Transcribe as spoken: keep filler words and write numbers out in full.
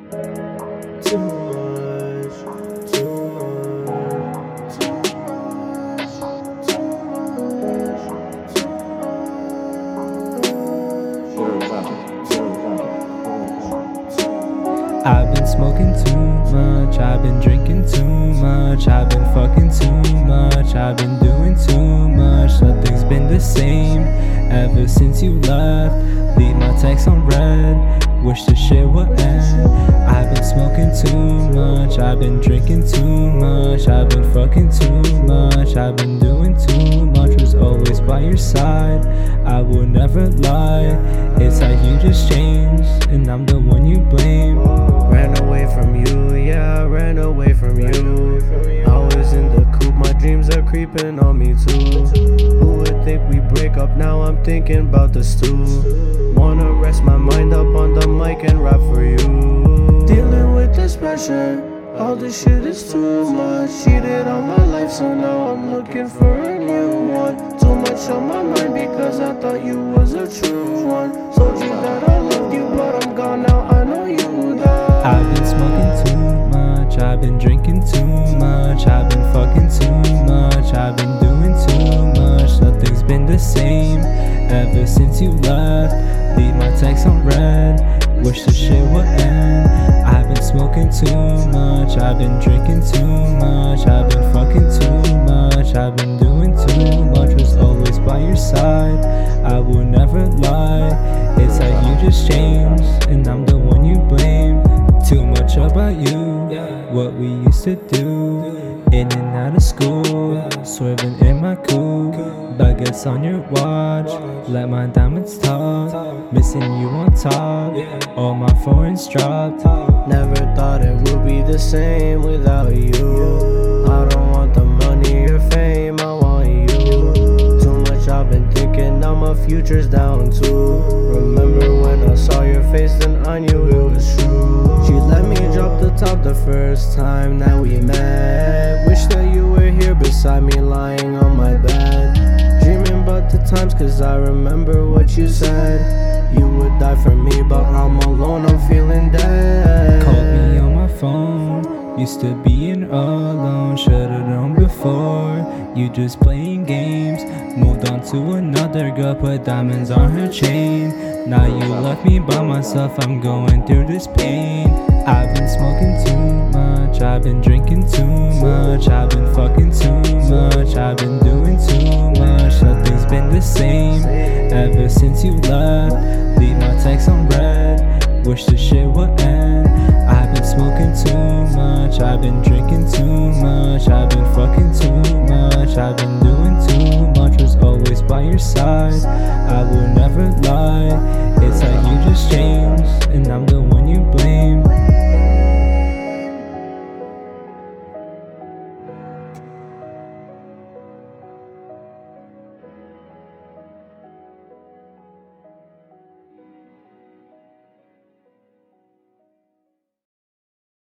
Too much, too much, too much, too much, too much. I've been smoking too much, I've been drinking too much, I've been fucking too much, I've been doing too much. Nothing's been the same ever since you left. Leave my text on red, wish this shit would end. I've been smoking too much, I've been drinking too much, I've been fucking too much, I've been doing too much. Was always by your side, I will never lie. It's how you just changed, and I'm the one you blame. Ran away from you, yeah, I ran away from you. I was in the coop, my dreams are creeping on me too. Who would think we break up, now I'm thinking about the stew. Wanna rest my mind up on the mic and rap for you. Dealing with this pressure, all this shit is too much. Cheated on my life, so now I'm looking for a new one. Too much on my mind because I thought you was a true one. Told you that I loved you, but I'm gone now, I know you died. I've been smoking too much, I've been drinking too much, I've been fucking too much, I've been doing too much. Nothing's been the same ever since you left. Leave my text on red, wish the shit would end. I've been smoking too much, I've been drinking too much, I've been fucking too much, I've been doing too much. Was always by your side, I will never lie. It's how you just changed, and I'm the one you blame. Too much about you, what we used to do. In and out of school, swerving in my coupe. Baguettes on your watch, let my diamonds talk. Missing you on top, all my foreigns dropped. Never thought it would be the same without you. I don't want the money or fame, I want you. Too much I've been thinking, now my future's down too. Remember when I saw your face, then I knew it was true. She let me drop the top the first time that we met. Wish that you were here beside me, lying on my bed. Dreaming about the times, cause I remember what you said. You would die for me, but I'm alone, I'm feeling dead. Called me on my phone, used to being alone. Should've known before, you just playing games. Moved on to another girl, put diamonds on her chain. Now you left me by myself, I'm going through this pain. I've been smoking too much, I've been drinking too much, I've been fucking too much, I've been doing too much. Nothing's been the same ever since you left. Leave my text on red, wish the shit would end. I've been smoking too much, I've been drinking too much, I've been fucking too much, I've been doing too much. Was always by your side,